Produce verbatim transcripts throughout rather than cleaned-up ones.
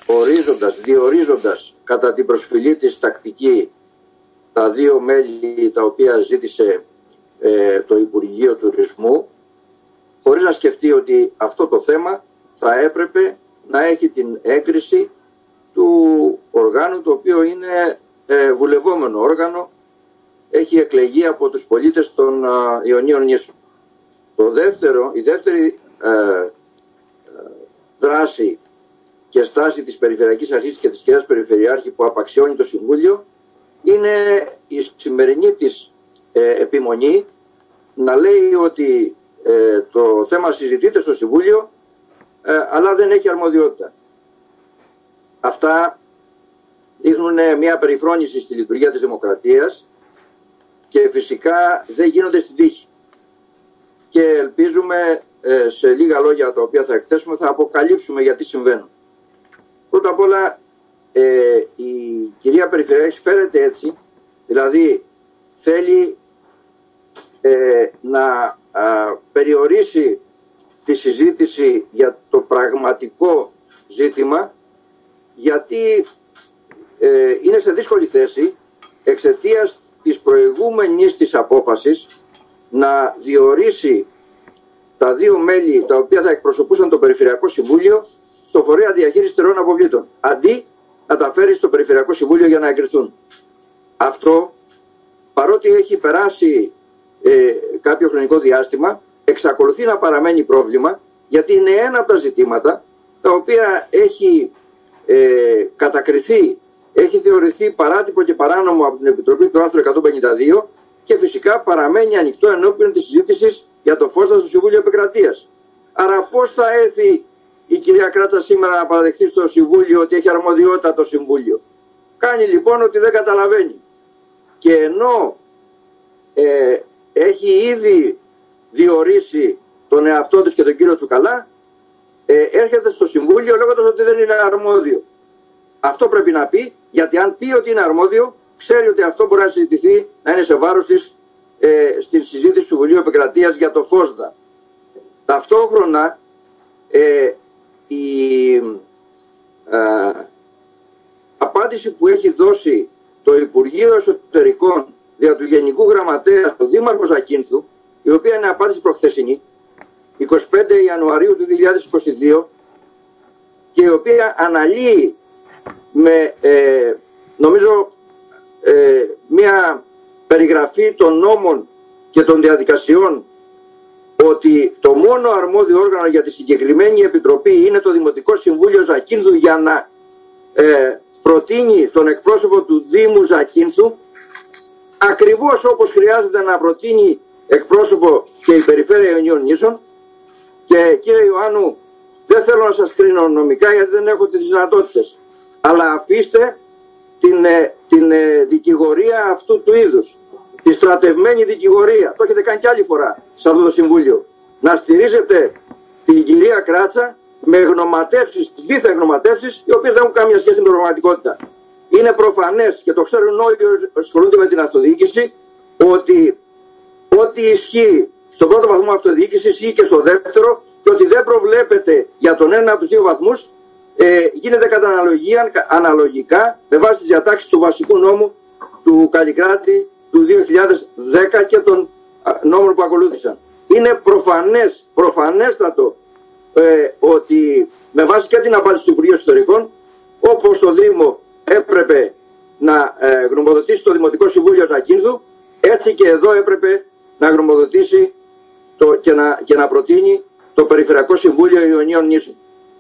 ορίζοντας, διορίζοντας κατά την προσφυλή της τακτική τα δύο μέλη τα οποία ζήτησε ε, το Υπουργείο Τουρισμού, χωρίς να σκεφτεί ότι αυτό το θέμα θα έπρεπε να έχει την έγκριση του οργάνου, το οποίο είναι ε, βουλευόμενο όργανο, έχει εκλεγεί από τους πολίτες των ε, Ιωνίων νήσων. Το δεύτερο, η δεύτερη ε, ε, δράση και στάση της Περιφερειακής Αρχής και της κυρίας Περιφερειάρχη που απαξιώνει το Συμβούλιο είναι η σημερινή της ε, επιμονή να λέει ότι ε, το θέμα συζητείται στο Συμβούλιο ε, αλλά δεν έχει αρμοδιότητα. Αυτά δείχνουν μια περιφρόνηση στη λειτουργία της δημοκρατίας και φυσικά δεν γίνονται στην τύχη. Και ελπίζουμε ε, σε λίγα λόγια τα οποία θα εκθέσουμε θα αποκαλύψουμε γιατί συμβαίνουν. Πρώτα απ' όλα ε, η κυρία Περιφερειάρχη φέρεται έτσι, δηλαδή θέλει ε, να α, περιορίσει τη συζήτηση για το πραγματικό ζήτημα, γιατί ε, είναι σε δύσκολη θέση εξαιτίας της προηγούμενης της απόφασης να διορίσει τα δύο μέλη τα οποία θα εκπροσωπούσαν το Περιφερειακό Συμβούλιο στο Φορέα Διαχείρισης Στερεών Αποβλήτων, αντί να τα φέρει στο Περιφερειακό Συμβούλιο για να εγκριθούν. Αυτό, παρότι έχει περάσει ε, κάποιο χρονικό διάστημα, εξακολουθεί να παραμένει πρόβλημα, γιατί είναι ένα από τα ζητήματα τα οποία έχει ε, κατακριθεί, έχει θεωρηθεί παράτυπο και παράνομο από την Επιτροπή του άρθρου εκατόν πενήντα δύο και φυσικά παραμένει ανοιχτό ενώπιον της συζήτησης για το φως στο Συμβούλιο Επικρατείας. Άρα πώς θα έρθει η κυρία Κράτσα σήμερα να παραδεχθεί στο Συμβούλιο ότι έχει αρμοδιότητα το Συμβούλιο? Κάνει λοιπόν ότι δεν καταλαβαίνει. Και ενώ ε, έχει ήδη διορίσει τον εαυτό της και τον κύριο Τσουκαλά, ε, έρχεται στο Συμβούλιο λέγοντας ότι δεν είναι αρμόδιο. Αυτό πρέπει να πει, γιατί αν πει ότι είναι αρμόδιο, ξέρει ότι αυτό μπορεί να συζητηθεί, να είναι σε βάρος της ε, στη συζήτηση του Συμβουλίου Επικρατείας για το ΦΟΣΔΑ. Ταυτόχρονα ε, η ε, απάντηση που έχει δώσει το Υπουργείο Εσωτερικών δια του Γενικού Γραμματέα του Δήμαρχο Ζακίνθου, η οποία είναι απάντηση προχθεσινή, εικοστή πέμπτη Ιανουαρίου του δύο χιλιάδες είκοσι δύο, και η οποία αναλύει με ε, νομίζω ε, μια περιγραφή των νόμων και των διαδικασιών, ότι το μόνο αρμόδιο όργανο για τη συγκεκριμένη επιτροπή είναι το Δημοτικό Συμβούλιο Ζακίνθου για να ε, προτείνει τον εκπρόσωπο του Δήμου Ζακίνθου, ακριβώς όπως χρειάζεται να προτείνει εκπρόσωπο και η Περιφέρεια Ιωνίων νήσων. Και κύριε Ιωάννου, δεν θέλω να σας κρίνω νομικά γιατί δεν έχω τις δυνατότητες, αλλά αφήστε την, ε, την ε, δικηγορία αυτού του είδους, τη στρατευμένη δικηγορία, το έχετε κάνει κι άλλη φορά σε αυτό το Συμβούλιο, να στηρίζετε την κυρία Κράτσα με γνωματεύσεις, δίθεν γνωματεύσεις, οι οποίες δεν έχουν καμία σχέση με την πραγματικότητα. Είναι προφανές και το ξέρουν όλοι όσοι ασχολούνται με την αυτοδιοίκηση, ότι ό,τι ισχύει στον πρώτο βαθμό αυτοδιοίκηση ισχύει και στο δεύτερο, και ότι δεν προβλέπεται για τον ένα από τους δύο βαθμούς, ε, γίνεται κατά αναλογία, αναλογικά με βάση τις διατάξεις του βασικού νόμου του Καλλικράτη του δύο χιλιάδες δέκα και των νόμων που ακολούθησαν. Είναι προφανές, προφανέστατο ε, ότι με βάση και την απάντηση του Υπουργείου Εσωτερικών, όπως το Δήμο έπρεπε να ε, γνωμοδοτήσει το Δημοτικό Συμβούλιο Ζακίνθου, έτσι και εδώ έπρεπε να γνωμοδοτήσει το, και, να, και να προτείνει το Περιφερειακό Συμβούλιο Ιωνίων νήσων.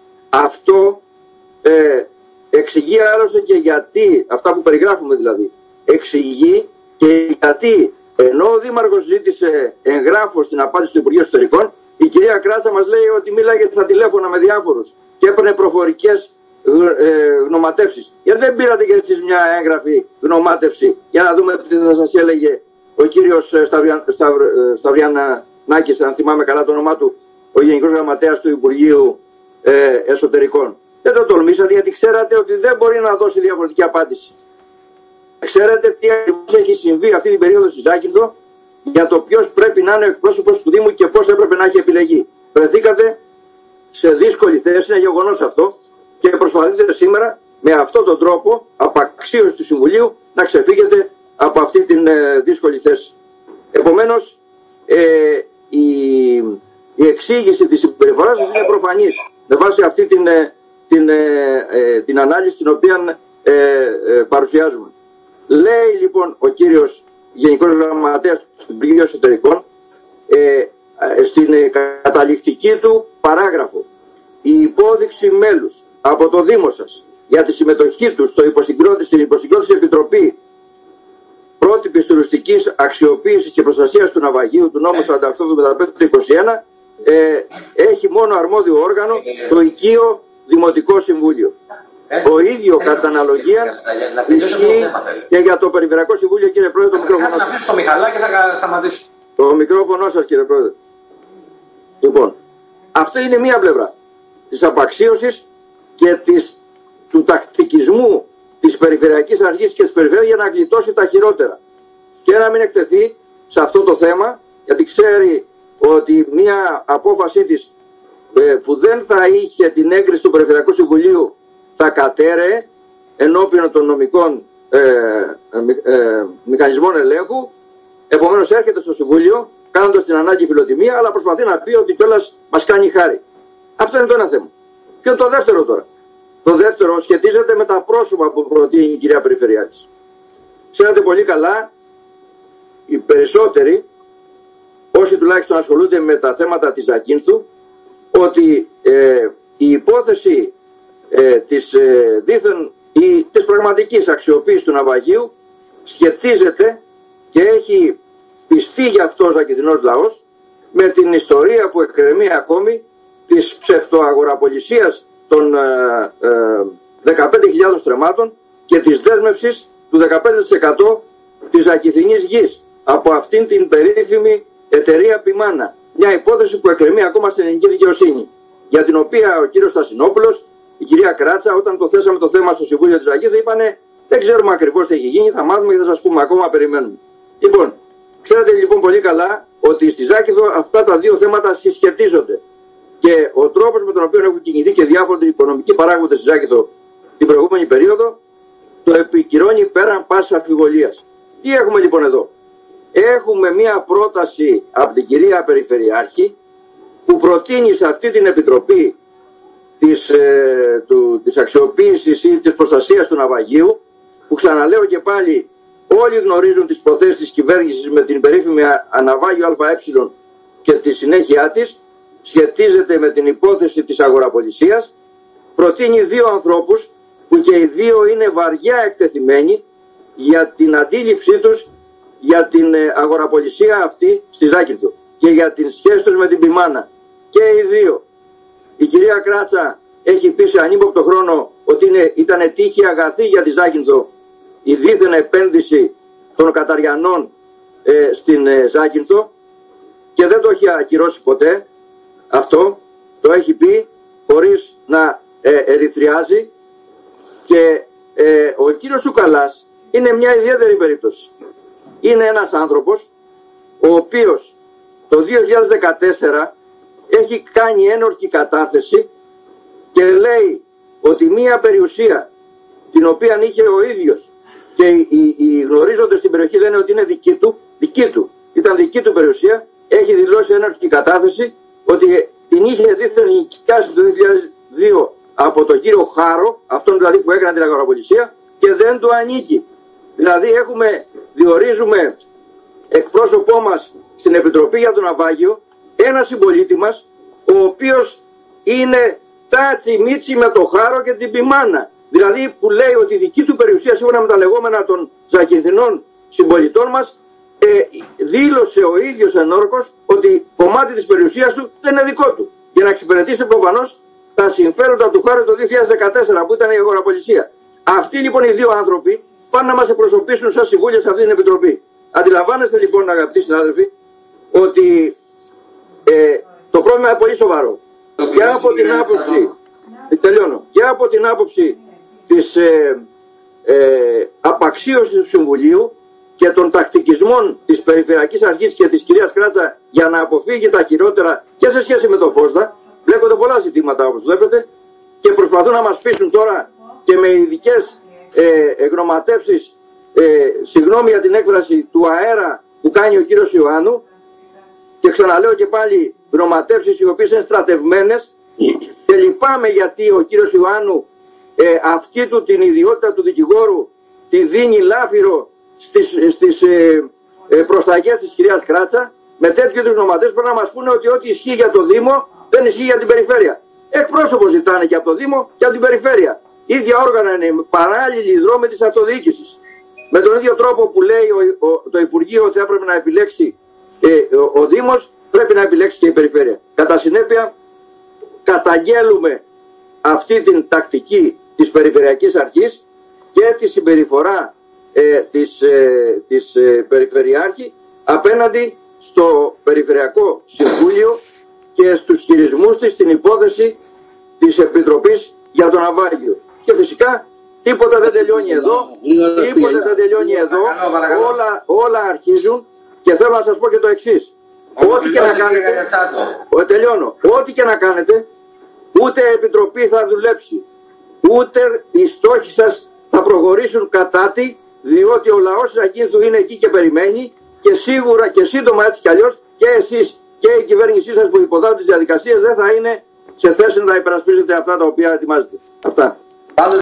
Αυτό ε, εξηγεί άλλωστε και γιατί, αυτά που περιγράφουμε δηλαδή, εξηγεί και γιατί ενώ ο Δήμαρχος ζήτησε εγγράφο στην απάντηση του Υπουργείου Εσωτερικών, η κυρία Κράτσα μας λέει ότι μίλαγε στα τηλέφωνα με διάφορους και έπαιρνε προφορικές ε, γνωματεύσεις. Γιατί δεν πήρατε και εσείς μια έγγραφη γνωμάτευση για να δούμε τι θα σας έλεγε ο κύριος Σταυρια, Σταυρ, Σταυριανάκης, αν θυμάμαι καλά το όνομά του, ο Γενικός Γραμματέας του Υπουργείου ε, Εσωτερικών? Δεν το τολμήσατε γιατί ξέρατε ότι δεν μπορεί να δώσει διαφορετική απάντηση. Ξέρετε τι ακριβώς έχει συμβεί αυτή την περίοδο στη Ζάκυνθο για το ποιος πρέπει να είναι ο εκπρόσωπος του Δήμου και πώς έπρεπε να έχει επιλεγεί. Βρεθήκατε σε δύσκολη θέση, είναι γεγονός αυτό, και προσπαθείτε σήμερα με αυτόν τον τρόπο απαξίωση του Συμβουλίου να ξεφύγετε από αυτή την ε, δύσκολη θέση. Επομένως, ε, η, η εξήγηση της συμπεριφοράς σας είναι προφανής με βάση αυτή την, ε, την, ε, ε, την ανάλυση την οποία ε, ε, παρουσιάζουμε. Λέει λοιπόν ο κύριος Γενικός Γραμματέας του Υπουργείου Εσωτερικών ε, στην ε, καταληκτική του παράγραφο, η υπόδειξη μέλους από το Δήμο σας για τη συμμετοχή του στο υποσυγκρότηση, στην υποσυγκρότηση Επιτροπή Πρότυπης Τουριστικής Αξιοποίησης και Προστασίας του Ναυαγίου του νόμου σαράντα οκτώ εβδομήντα πέντε του είκοσι ένα ε, έχει μόνο αρμόδιο όργανο το οικείο Δημοτικό Συμβούλιο. Ο ίδιο κατά αναλογία ισχύει και για το Περιφερειακό Συμβούλιο, κύριε Πρόεδρε, το μικρόφωνο σας. Το Μιχαλάκι θα σταματήσει. Το μικρόφωνο σας, κύριε Πρόεδρε. Λοιπόν, αυτή είναι μία πλευρά της απαξίωσης και της, του τακτικισμού της Περιφερειακής Αρχής και της Περιφέρειας για να γλιτώσει τα χειρότερα. Και να μην εκτεθεί σε αυτό το θέμα, γιατί ξέρει ότι μία απόφασή της ε, που δεν θα είχε την έγκριση του Περιφερειακού Συμβουλίου θα κατέρεε ενώπιον των νομικών ε, ε, ε, μηχανισμών ελέγχου. Επομένως έρχεται στο Συμβούλιο κάνοντας την ανάγκη φιλοτιμία, αλλά προσπαθεί να πει ότι κιόλας μας κάνει χάρη. Αυτό είναι το ένα θέμα. Ποιο είναι το δεύτερο τώρα? Το δεύτερο σχετίζεται με τα πρόσωπα που προτείνει η κυρία Περιφερειάρχης. Ξέρετε πολύ καλά, οι περισσότεροι, όσοι τουλάχιστον ασχολούνται με τα θέματα της Ζακίνθου, ότι ε, η υπόθεση ε, της ε, δίθεν ή της πραγματικής αξιοποίησης του ναυαγίου σχετίζεται και έχει πιστεί γι' αυτό ο ζακυνθινός λαός με την ιστορία που εκκρεμεί ακόμη της ψευτοαγοραπολισίας των ε, ε, δεκαπέντε χιλιάδων στρεμμάτων και της δέσμευσης του δεκαπέντε τοις εκατό της ζακυνθινής γης από αυτήν την περίφημη εταιρεία Πιμάνα. Μια υπόθεση που εκκρεμεί ακόμα στην ελληνική δικαιοσύνη, για την οποία ο κύριος Στασινόπουλος, η κυρία Κράτσα, όταν το θέσαμε το θέμα στο Συμβούλιο της Ζακίνθου, είπανε δεν ξέρουμε ακριβώς τι έχει γίνει, θα μάθουμε και θα σας πούμε, ακόμα περιμένουμε. Λοιπόν, ξέρετε λοιπόν πολύ καλά ότι στη Ζάκυνθο αυτά τα δύο θέματα συσχετίζονται. Και ο τρόπος με τον οποίο έχουν κινηθεί και διάφοροι οικονομικοί παράγοντες στη Ζάκυνθο την προηγούμενη περίοδο το επικυρώνει πέραν πάσης αμφιβολίας. Τι έχουμε λοιπόν εδώ? Έχουμε μία πρόταση από την κυρία Περιφερειάρχη που προτείνει σε αυτή την Επιτροπή της, ε, του, της αξιοποίησης ή της προστασίας του ναυαγίου, που ξαναλέω και πάλι όλοι γνωρίζουν τις προθέσεις της κυβέρνησης με την περίφημη αναβάγιο ΑΕ και τη συνέχεια της, σχετίζεται με την υπόθεση της αγοραπολισίας, προτείνει δύο ανθρώπους που και οι δύο είναι βαριά εκτεθειμένοι για την αντίληψή τους για την αγοραπολισία αυτή στη Ζάκυνθο και για την σχέση τους με την Πιμάνα. Και οι δύο. Η κυρία Κράτσα έχει πει σε ανύποπτο χρόνο ότι είναι, ήταν τύχη αγαθή για τη Ζάκυνθο η δίθεν επένδυση των Καταριανών ε, στην ε, Ζάκυνθο και δεν το έχει ακυρώσει ποτέ αυτό, το έχει πει χωρίς να ε, ερυθριάζει. Και ε, ο κύριος Τσουκαλάς είναι μια ιδιαίτερη περίπτωση. Είναι ένας άνθρωπος ο οποίος το δύο χιλιάδες δεκατέσσερα έχει κάνει ένορκη κατάθεση και λέει ότι μια περιουσία την οποία είχε ο ίδιος και οι, οι, οι γνωρίζοντες στην περιοχή λένε ότι είναι δική του, δική του, ήταν δική του περιουσία, έχει δηλώσει ένορκη κατάθεση ότι την είχε δίθεν νοικιάσει το δύο χιλιάδες δύο από τον κύριο Χάρο, αυτόν δηλαδή που έκανε την αγοραπολισία, και δεν του ανήκει. Δηλαδή έχουμε, διορίζουμε εκπρόσωπό μας στην Επιτροπή για τον Ναυάγιο ένα συμπολίτη μας ο οποίος είναι τάτσι μίτσι με το Χάρο και την Πιμάνα. Δηλαδή που λέει ότι η δική του περιουσία σύμφωνα με τα λεγόμενα των ζακυνθινών συμπολιτών μας ε, δήλωσε ο ίδιος ενόρκος ότι κομμάτι της περιουσίας του δεν είναι δικό του. Για να εξυπηρετήσει προφανώς τα συμφέροντα του Χάρου το δύο χιλιάδες δεκατέσσερα που ήταν η αγοραπολισία. Αυτοί λοιπόν οι δύο άνθρωποι πάνε να μας εκπροσωπήσουν σαν συμβούλια σε αυτή την Επιτροπή. Αντιλαμβάνεστε λοιπόν αγαπητοί συνάδελφοι ότι ε, το πρόβλημα είναι πολύ σοβαρό. Και από την άποψη, τελειώνω, και από την άποψη της ε, ε, απαξίωσης του Συμβουλίου και των τακτικισμών της Περιφερειακής Αρχής και της κυρίας Κράτσα για να αποφύγει τα χειρότερα και σε σχέση με το Φώστα, βλέπονται πολλά ζητήματα όπως βλέπετε, και προσπαθούν να μας πείσουν τώρα και με ειδικές ε, εγγραμματεύσεις, ε, συγγνώμη για την έκφραση, του αέρα που κάνει ο κύριος Ιωάννου, και ξαναλέω και πάλι γραμματεύσεις οι οποίες είναι στρατευμένες, και λυπάμαι γιατί ο κύριος Ιωάννου ε, αυτή του την ιδιότητα του δικηγόρου τη δίνει λάφυρο στις, στις ε, ε, προσταγές της κυρίας Κράτσα. Με τέτοιου είδους νοματές πρέπει να μας πούνε ότι ό,τι ισχύει για το Δήμο δεν ισχύει για την περιφέρεια. Εκπρόσωπο ζητάνε και από το Δήμο και από την περιφέρεια. Ίδια όργανα είναι, παράλληλοι δρόμοι της αυτοδιοίκησης. Με τον ίδιο τρόπο που λέει ο, ο, το Υπουργείο ότι έπρεπε να επιλέξει ε, ο, ο Δήμος, πρέπει να επιλέξει και η περιφέρεια. Κατά συνέπεια, καταγγέλουμε αυτή την τακτική της Περιφερειακής Αρχής και τη συμπεριφορά ε, της, ε, της ε, Περιφερειάρχη απέναντι στο Περιφερειακό Συμβούλιο και στους χειρισμούς της στην υπόθεση της Επιτροπής για το Ναυάγιο. Και φυσικά τίποτα δεν τελειώνει εδώ, τίποτα δεν τελειώνει εδώ, όλα, όλα αρχίζουν και θέλω να σας πω και το εξής. Ό,τι και να κάνετε, τελειώνω, ό,τι και να κάνετε, ούτε η Επιτροπή θα δουλέψει, ούτε οι στόχοι σας θα προχωρήσουν κατά τη, διότι ο λαός της Ακίνθου είναι εκεί και περιμένει και σίγουρα και σύντομα έτσι κι αλλιώς και εσείς και η κυβέρνησή σας που υποδάτε τις διαδικασίες δεν θα είναι σε θέση να υπερασπίζετε αυτά τα οποία ετοιμάζετε. Αυτά.